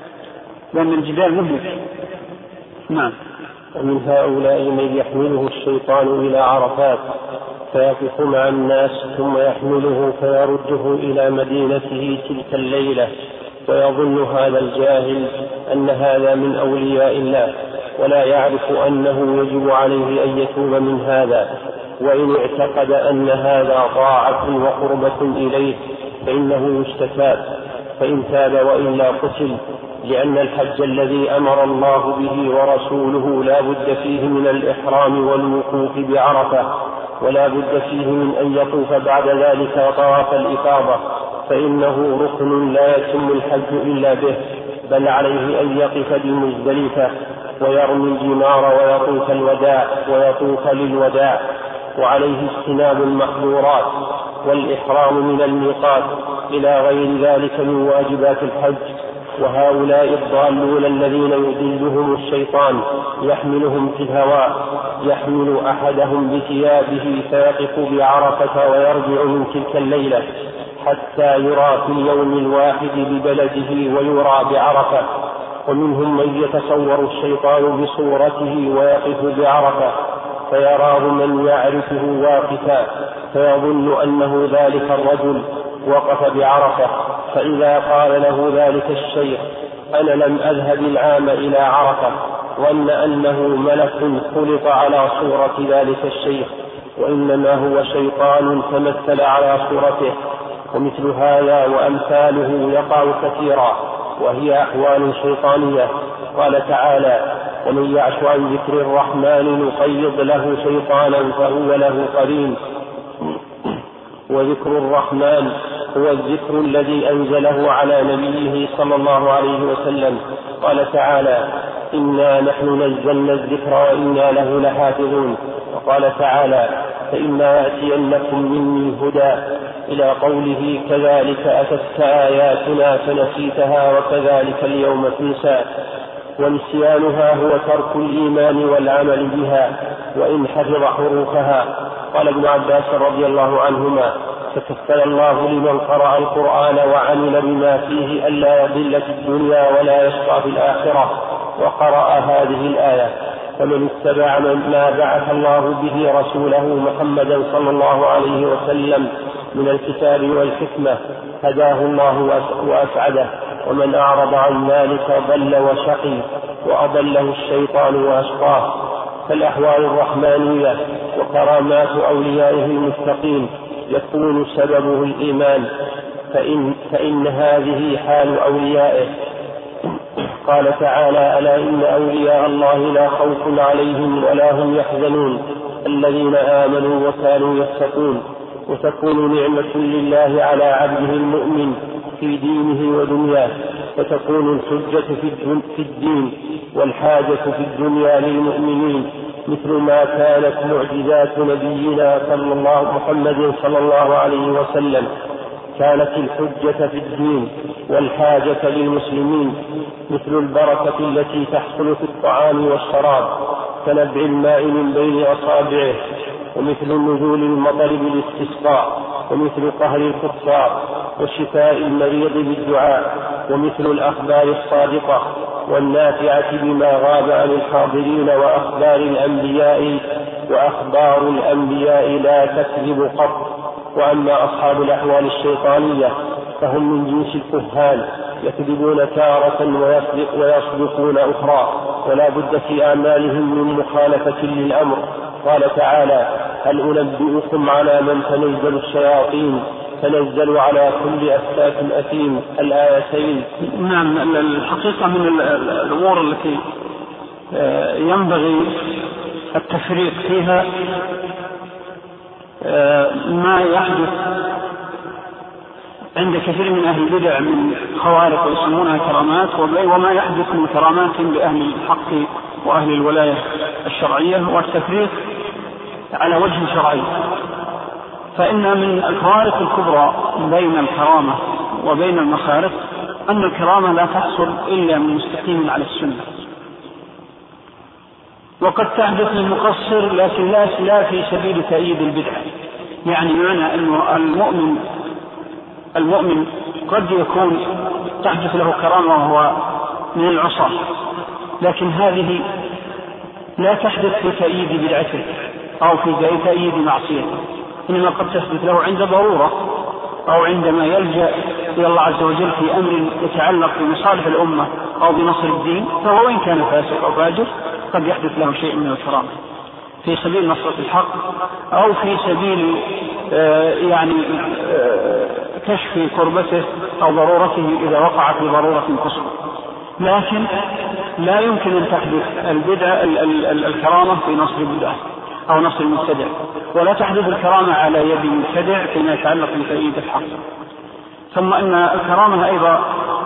لأن الجدال مهلك. نعم. ومن هؤلاء من يحمله الشيطان إلى عرفات فيقف مع الناس ثم يحمله فيرده إلى مدينته تلك الليلة، ويظن هذا الجاهل أن هذا من أولياء الله، ولا يعرف أنه يجب عليه أن يتوب من هذا. وإن اعتقد أن هذا طاعة وقربة إليه فإنه يستتاب، فإن تاب وإلا قتل، لأن الحج الذي أمر الله به ورسوله لا بد فيه من الإحرام والوقوف بعرفة، ولا بد فيه من أن يطوف بعد ذلك طواف الإفاضة، فإنه ركن لا يتم الحج إلا به، بل عليه أن يقف بمزدلفة ويرمي الجمار ويطوف الوداع ويطوف للوداع، وعليه اجتناب المحظورات والإحرام من الميقات إلى غير ذلك من واجبات الحج. وهؤلاء الضالون الذين يضلهم الشيطان يحملهم في الهواء، يحمل أحدهم بثيابه فيقف بعرفة ويرجع من تلك الليلة حتى يرى في اليوم الواحد ببلده ويرى بعرفة. ومنهم من يتصور الشيطان بصورته ويقف بعرفة فيراه من يعرفه واقفا، فيظن أنه ذلك الرجل وقف بعرفة، فإذا قال له ذلك الشيخ أنا لم أذهب العام إلى عرفة، ظن أنه ملك خلق على صورة ذلك الشيخ، وإنما هو شيطان تمثل على صورته. ومثل هذا وأمثاله يقع كثيرا، وهي أحوال شيطانية. قال تعالى ومن يعش عن ذكر الرحمن نقيض له شيطانا فهو له قرين. وذكر الرحمن هو الذكر الذي أنزله على نبيه صلى الله عليه وسلم. قال تعالى إنا نحن نزلنا الذكر وإنا له لحافظون. وقال تعالى فإما يأتينكم مني هدى إلى قوله كذلك أتتك آياتنا فنسيتها وكذلك اليوم تنسى. ونسيانها هو ترك الإيمان والعمل بها وإن حفظ حروفها. قال ابن عباس رضي الله عنهما تكفل الله لمن قرأ القرآن وعمل بما فيه ألا يضل في الدنيا ولا يشقى في الآخرة. وقرأ هذه الآية فمن اتبع ما بعث الله به رسوله محمدا صلى الله عليه وسلم من الكتاب والحكمة هداه الله وأسعده، ومن أعرض عن ذلك ضل وشقي وأضله الشيطان وأشقاه. فالأحوال الرحمانية وكرامات أوليائه المتقين يكون سببه الإيمان، فإن, فإن هذه حال أوليائه. قال تعالى ألا إن أولياء الله لا خوف عليهم ولا هم يحزنون الذين آمنوا وكانوا يتقون. وتكون نعمة لله على عبده المؤمن في دينه ودنياه، فتكون الحجة في الدين والحاجة في الدنيا للمؤمنين، مثل ما كانت معجزات نبينا صلى الله محمد صلى الله عليه وسلم كانت الحجة في الدين والحاجة للمسلمين، مثل البركة التي تحصل في الطعام والشراب كنبع الماء من بين أصابعه، ومثل نزول المطر بالاستسقاء، ومثل قهر الكفار وشفاء المريض بالدعاء، ومثل الأخبار الصادقة والنافعة بما غاب عن الحاضرين وأخبار الأنبياء وأخبار الأنبياء لا تكذب قط. وأما أصحاب الأحوال الشيطانية فهم من جنس الكهان، يكذبون تارة ويصدقون أخرى، ولا بد في أعمالهم من مخالفة للأمر. قال تعالى: هل أنبئكم على من تنزل الشياطين تنزل على كل أفاك أثيم، الآيتين. نعم، الحقيقة من الأمور التي ينبغي التفريق فيها ما يحدث عند كثير من أهل البدع من خوارق ويسمونها كرامات، وما يحدث من كرامات لأهل الحق وأهل الولاية الشرعية، والتفريق على وجه شرعي. فإن من الفوارق الكبرى بين الكرامة وبين المخارق أن الكرامة لا تحصل إلا من مستقيم على السنة، وقد تحدث للمقصر لكن لا في سبيل تأييد البدعة. يعني معنى أن المؤمن المؤمن قد يكون تحدث له كرامة وهو من العصاة، لكن هذه لا تحدث في تأييد بدعته أو في تأييد معصيته، إنما قد تحدث له عند ضرورة أو عندما يلجأ إلى الله عز وجل في أمر يتعلق بمصالح الأمة أو بنصر الدين، فهو وإن كان فاسق أو فاجر قد يحدث له شيء من الكرامة في سبيل نصرة الحق أو في سبيل آه يعني آه كشف كربته أو ضرورته إذا وقع في ضرورة قصوى. لكن لا يمكن أن تحدث البدعة الكرامة في نصر البدعة أو نصر المبتدع، ولا تحدث الكرامة على يد المبتدع فيما يتعلق بتأييد الحق. ثم أن الكرامة أيضا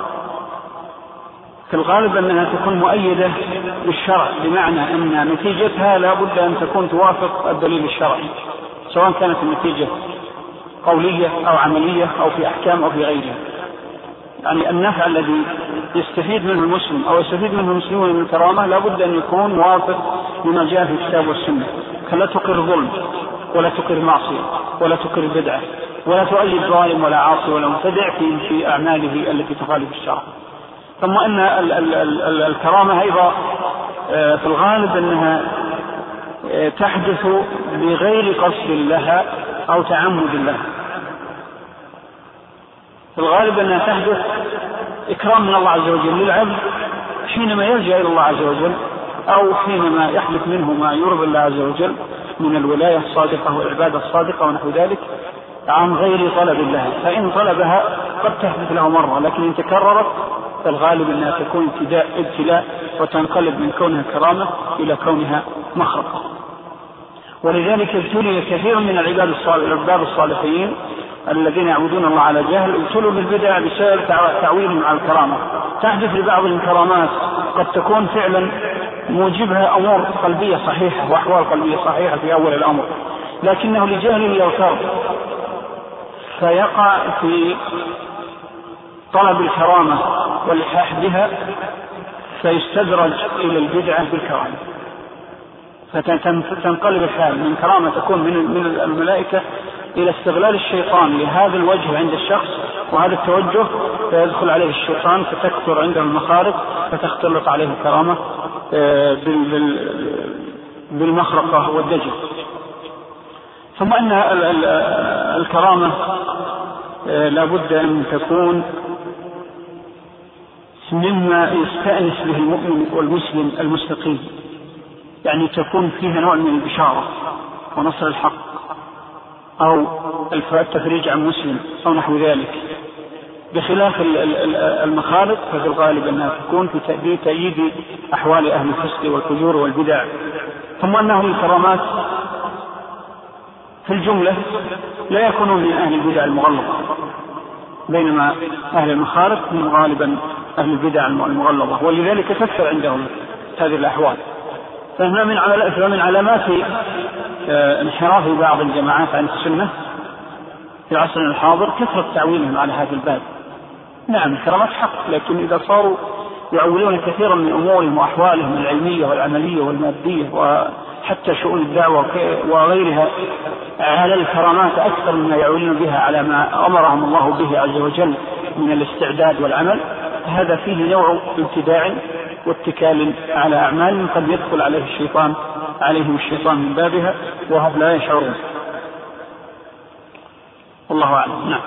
في الغالب أنها تكون مؤيدة بالشرع، بمعنى أن نتيجتها لا بد أن تكون توافق الدليل الشرعي، سواء كانت النتيجة قولية أو عملية أو في أحكام أو في غيرها. يعني النفع الذي يستفيد منه المسلم أو يستفيد منه المسلمون من الكرامة لا بد أن يكون موافق لما جاء في الكتاب والسنة، فلا تقر ظلم ولا تقر معصية ولا تقر بدعة ولا تؤيد ظالم ولا عاصي ولا مبتدع في في أعماله التي تخالف الشرع. ثم أن ال ال ال الكرامة أيضا في الغالب أنها تحدث بغير قصد لها أو تعمد لها. في الغالب أنها تحدث إكرام من الله عز وجل للعبد حينما يلجأ إلى الله عز وجل، أو حينما يحدث منه ما يرضي الله عز وجل من الولاية الصادقة والعبادة الصادقة ونحو ذلك عن غير طلب الله. فإن طلبها قد تحدث له مرة، لكن إن تكررت فالغالب أنها تكون ابتداء ابتلاء وتنقلب من كونها كرامة إلى كونها مخرقة. ولذلك ابتلي كثير من العباد الصالحين الذين يعبدون الله على جهل ابتلوا بالبدع بسبب تعويلهم على الكرامة. تحدث لبعض الكرامات قد تكون فعلا موجبها أمور قلبية صحيحة وأحوال قلبية صحيحة في أول الأمر، لكنه لجهل يغتر فيقع في طلب الكرامة والإلحاح بها فيستدرج إلى البدعة بالكرامة، فتنقلب الحال من كرامة تكون من الملائكة إلى استغلال الشيطان لهذا الوجه عند الشخص وهذا التوجه، فيدخل عليه الشيطان فتكثر عنده المخارق فتختلط عليه الكرامة بالمخرقة والدجل. ثم أن الكرامة لابد أن تكون مما يستأنس به المؤمن والمسلم المستقيم، يعني تكون فيها نوع من البشارة ونصر الحق أو التفريج عن مسلم أو نحو ذلك، بخلاف المخالط ففي الغالب أنها تكون في تأييد أحوال أهل الفسق والفجور والبدع. ثم أنه الكرامات في الجملة لا يكونون من أهل البدع المغلظة، بينما أهل المخالط هم غالبا أهل البدع المغلظة، ولذلك تكثر عندهم هذه الأحوال. فهنا من علامات انحراف بعض الجماعات عن السنة في عصرنا الحاضر كثرة تعويلهم على هذا الباب. نعم الكرامات حق، لكن إذا صاروا يعولون كثيرا من أمورهم وأحوالهم العلمية والعملية والمادية وحتى شؤون الدعوة وغيرها على الكرامات أكثر مما يعولون بها على ما أمرهم الله به عز وجل من الاستعداد والعمل، هذا فيه نوع ابتداع واتكال على أعمال قد يدخل عليه الشيطان عليهم الشيطان من بابها وهم لا يشعرون. الله أعلم. نعم.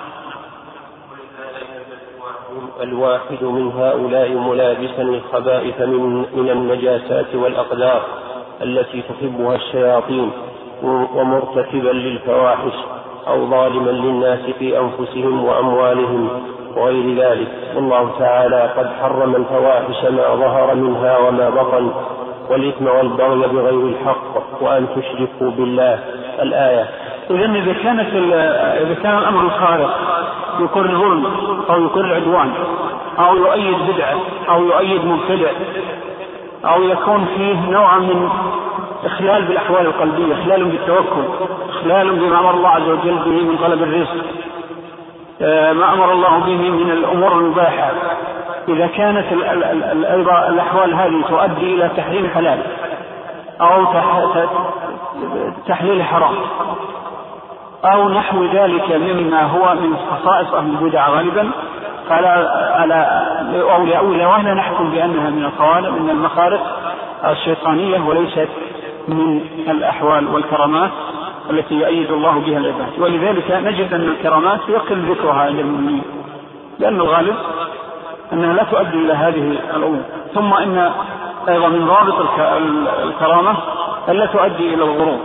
الواحد من هؤلاء ملابسا الخبائث من, من النجاسات والأقدار التي تحبها الشياطين ومرتكبا للفواحش أو ظالما للناس في أنفسهم وأموالهم وغير ذلك. والله تعالى قد حرم الفواحش ما ظهر منها وما بطن والإثم والبغي بغير الحق وأن تشركوا بالله. الآية. إذن إذا كانت إذا كان الأمر الخارق يكون الظلم أو يكون العدوان أو يؤيد بدعة أو يؤيد مبتدع أو يكون فيه نوع من إخلال بالأحوال القلبية، إخلال بالتوكل، إخلال بما أمر الله عز وجل به من طلب الرزق، ما أمر الله به من الأمور المباحة، إذا كانت أيضا الأحوال هذه تؤدي إلى تحريم حلال أو تحليل حرام أو نحو ذلك مما هو من خصائص أهل البدع غالبا، فعلى على أولى أولى وهنا نحكم بأنها من الخوارق من المخارق الشيطانية وليست من الأحوال والكرامات التي يؤيد الله بها العباد. ولذلك نجد أن الكرامات يقل ذكرها عند المؤمنين لأن الغالب أنها لا تؤدي إلى هذه الأمور. ثم إن أيضا من ضابط الكرامة ألا تؤدي إلى الغرور.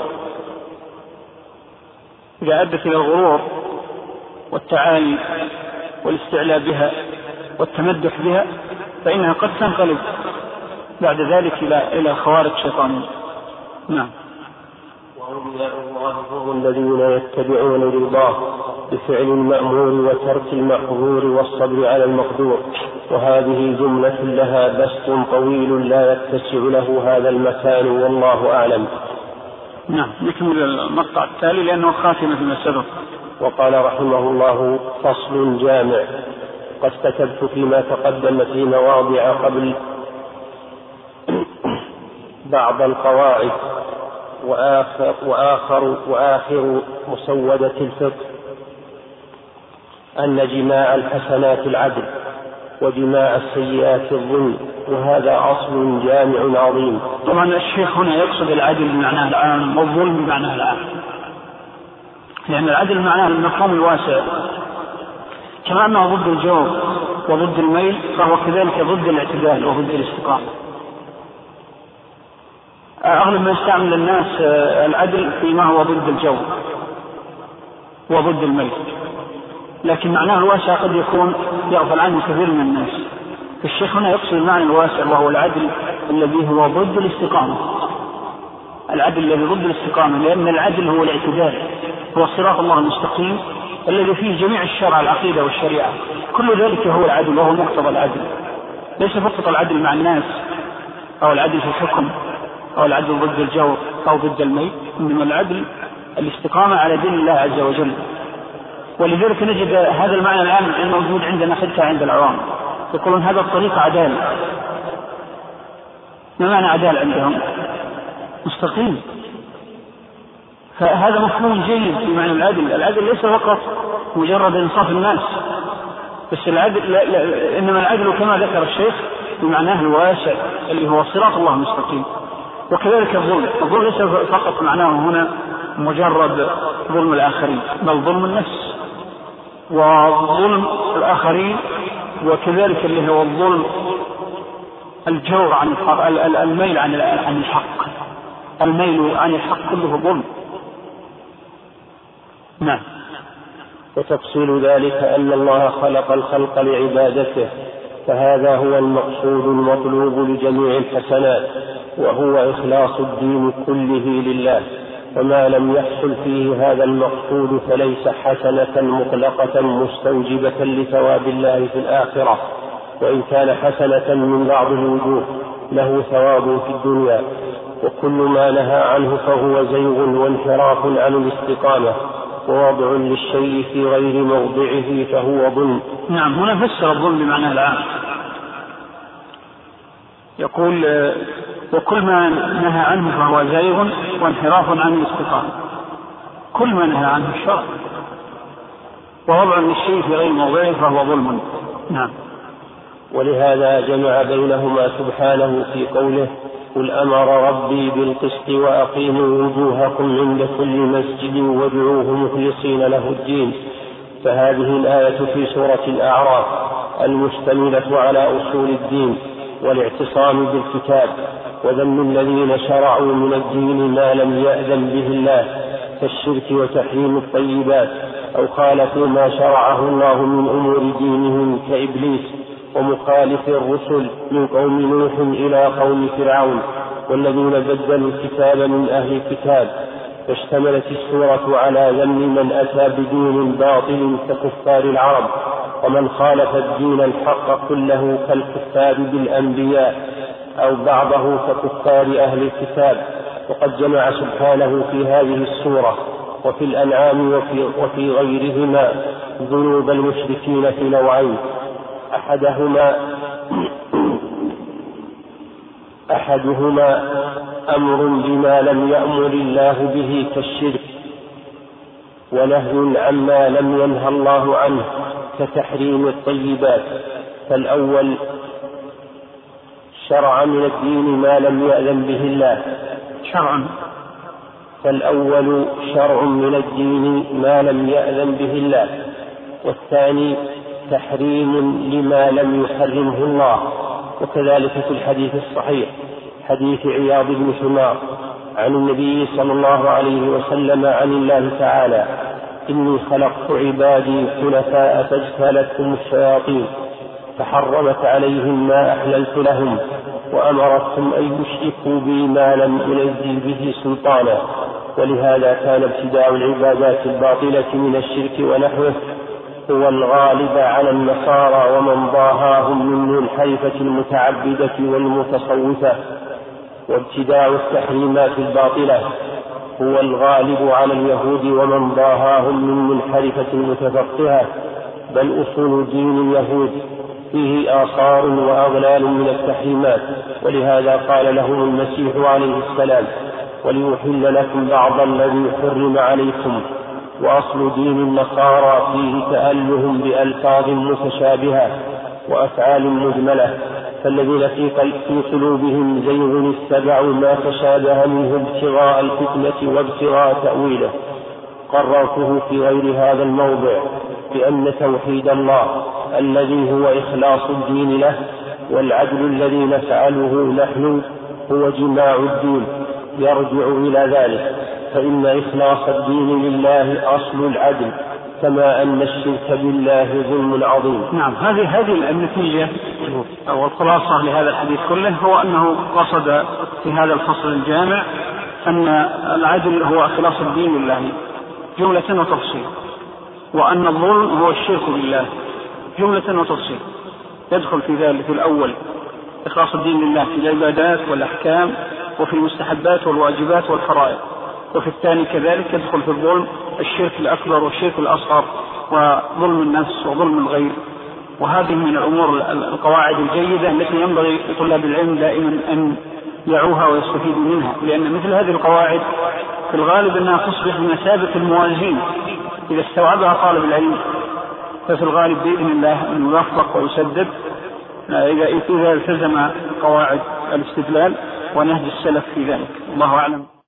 إذا أدت إلى الغرور والتعالي والاستعلاء بها والتمدح بها فإنها قد تنقلب بعد ذلك إلى إلى خوارق شيطانية. نعم. وأولياء الله هم الذين يتبعون رضاه بفعل المأمور وترك المحظور والصبر على المقدور. وهذه جملة لها بسط طويل لا يتسع له هذا المكان والله أعلم. نعم. نكمل المقطع التالي لأنه خاتمة فيما سبق. وقال رحمه الله: فصل جامع. قد كتبت فيما تقدم في مواضع قبل بعض القواعد وآخر, وآخر, وآخر مسودة الفقه أن جماع الحسنات العدل وجماع السيئات الظلم، وهذا أصل جامع عظيم. طبعا الشيخ هنا يقصد العدل بمعناه العام والظلم بمعناه العام، لأن العدل بمعناه المفهوم الواسع، كما أنه ضد الجور وضد الميل فهو كذلك ضد الاعتدال وضد الاستقامة. أغلب ما يستعمل الناس العدل فيما هو ضد الجور وضد الميل، لكن معناه الواسع قد يكون يغفل عنه كثير من الناس. الشيخ هنا يقصد المعنى الواسع وهو العدل الذي هو ضد الاستقامة، العدل الذي ضد الاستقامة، لأن العدل هو الاعتدال، هو صراط الله المستقيم الذي فيه جميع الشرع العقيدة والشريعة، كل ذلك هو العدل وهو مقتضى العدل، ليس فقط العدل مع الناس أو العدل في الحكم أو العدل ضد الجور أو ضد الميت، إنما العدل الاستقامة على دين الله عز وجل. ولذلك نجد هذا المعنى العام الموجود عندنا حتى عند العوام، يقولون هذا الطريق عدال. ما معنى عدال عندهم؟ مستقيم. فهذا مفهوم جيد في معنى العدل. العدل ليس فقط مجرد إنصاف الناس، بس العدل لا لا إنما العدل كما ذكر الشيخ بمعناه الواسع اللي هو صراط الله المستقيم. وكذلك الظلم، الظلم ليس فقط معناه هنا مجرد ظلم الآخرين، بل ظلم النفس وظلم الآخرين، وكذلك اللي هو الظلم الجور عن الحق، الميل عن عن الحق، الميل عن الحق كله ظلم. نعم. وتفصيل ذلك أن الله خلق الخلق لعبادته، فهذا هو المقصود المطلوب لجميع الحسنات، وهو إخلاص الدين كله لله. وما لم يحصل فيه هذا المقصود فليس حسنة مطلقة مستوجبة لثواب الله في الآخرة، وإن كان حسنة من بعض الوجوه له ثواب في الدنيا. وكل ما نهى عنه فهو زيغ وانحراف عن الاستقامة ووضع للشيء في غير موضعه فهو ظلم. نعم. هنا فسر الظلم بمعنى العام، يقول وكل ما نهى عنه فهو زيغ وانحراف عن الاستقامة، كل ما نهى عنه الشرع ووضع للشيء في غير موضعه فهو ظلم. نعم. ولهذا جمع بينهما سبحانه في قوله قل أمر ربي بالقسط وأقيموا وجوهكم عند كل مسجد وادعوه مخلصين له الدين. فهذه الآية في سورة الأعراف المشتملة على أصول الدين والاعتصام بالكتاب وذم الذين شرعوا من الدين ما لم يأذن به الله كالشرك وتحريم الطيبات أو خالفوا ما شرعه الله من أمور دينهم كإبليس ومخالف الرسل من قوم نوح إلى قوم فرعون والذين بدلوا الكتاب من أهل الكتاب. فاشتملت السورة على ذم من أتى بدين باطل ككفار العرب ومن خالف الدين الحق كله كالكفار بالأنبياء أو بعضه ككفار أهل الكتاب. وقد جمع سبحانه في هذه السورة وفي الأنعام وفي, وفي غيرهما ذنوب المشركين في نوعين: أحدهما أحدهما أمر بما لم يأمر الله به كالشرك، ونهي عما لم ينهى الله عنه كتحريم الطيبات. فالأول شرع من الدين ما لم يأذن به الله شرعا فالأول شرع من الدين ما لم يأذن به الله، والثاني تحريم لما لم يحرمه الله. وكذلك في الحديث الصحيح حديث عياض بن حمار عن النبي صلى الله عليه وسلم عن الله تعالى: إني خلقت عبادي حنفاء فاجتالتهم الشياطين فحرمت عليهم ما أحللت لهم وأمرتهم أن يشركوا بي ما لم ينزل به سلطانا. ولهذا كان ابتداء العبادات الباطلة من الشرك ونحوه هو الغالب على النصارى ومن ضاهاهم من الحيفة المتعبدة والمتصوفة، وابتداء التحريمات الباطلة هو الغالب على اليهود ومن ضاهاهم من منحرفة المتفقهة. بل أصول دين اليهود فيه آثار وأغلال من التحريمات، ولهذا قال لهم المسيح عليه السلام: وليحل لكم بعض الذي حرم عليكم. وأصل دين النصارى فيه تألهم بألفاظ متشابهة وأفعال مجملة، فالذين في قلوبهم زيغ اتبعوا ما تشابه منه ابتغاء الفتنة وابتغاء تأويله. قررته في غير هذا الموضع بأن توحيد الله الذي هو إخلاص الدين له والعدل الذي نفعله نحن هو جماع الدين يرجع إلى ذلك، فإن إخلاص الدين لله أصل العدل، كما أن الشرك بالله ظلم عظيم. نعم، هذه هذه النتيجة أو الخلاصة لهذا الحديث كله هو أنه قصد في هذا الفصل الجامع أن العدل هو إخلاص الدين لله جملة وتفصيل، وأن الظلم هو الشرك بالله جملة وتفصيل. يدخل في ذلك في الأول إخلاص الدين لله في العبادات والأحكام وفي المستحبات والواجبات والفرائض، وفي الثاني كذلك يدخل في الظلم الشرك الأكبر والشرك الأصغر وظلم النفس وظلم الغير. وهذه من الأمور القواعد الجيدة التي ينبغي لطلاب العلم دائما أن يعوها ويستفيدوا منها، لأن مثل هذه القواعد في الغالب أنها تصبح بمثابة الموازين إذا استوعبها طالب العلم، ففي الغالب بإذن الله أن يوفق ويسدد إذا إذا التزم قواعد الاستدلال ونهج السلف في ذلك. الله أعلم.